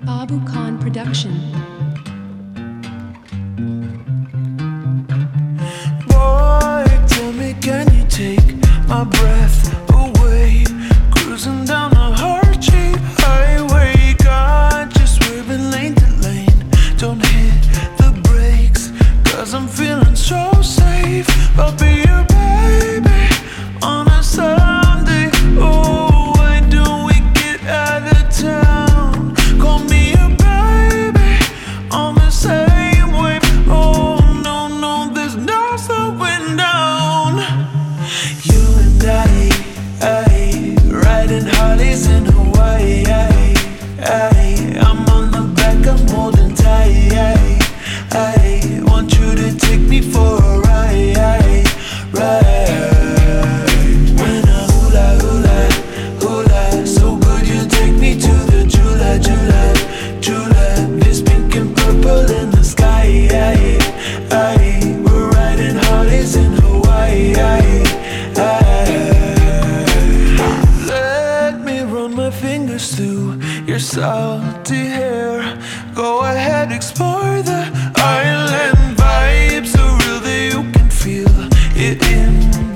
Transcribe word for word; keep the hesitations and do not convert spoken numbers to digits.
Babu Khan Production. Boy, tell me, can you take my breath away? Cruising down a heart-shaped highway, got just swerving lane to lane. Don't hit the brakes, cause I'm feeling so safe. I'll be your baby on a Sunday. Oh, why don't we get out of town? Call me a baby on the same wave. Oh no, no, there's no slowing down. You and I, I riding Harleys in Hawaii. I, I, I'm on the back, I'm holding tight. I, I want you to take me for a ride, ride. When I hula hula hula, so good you take me to the Jula Jula Jula. This pink and purple in the sky. I, I, we're riding Harleys in Hawaii. I, I, let me run my fingers through your salty hair. Go ahead, explore the island vibe, so real that you can feel it in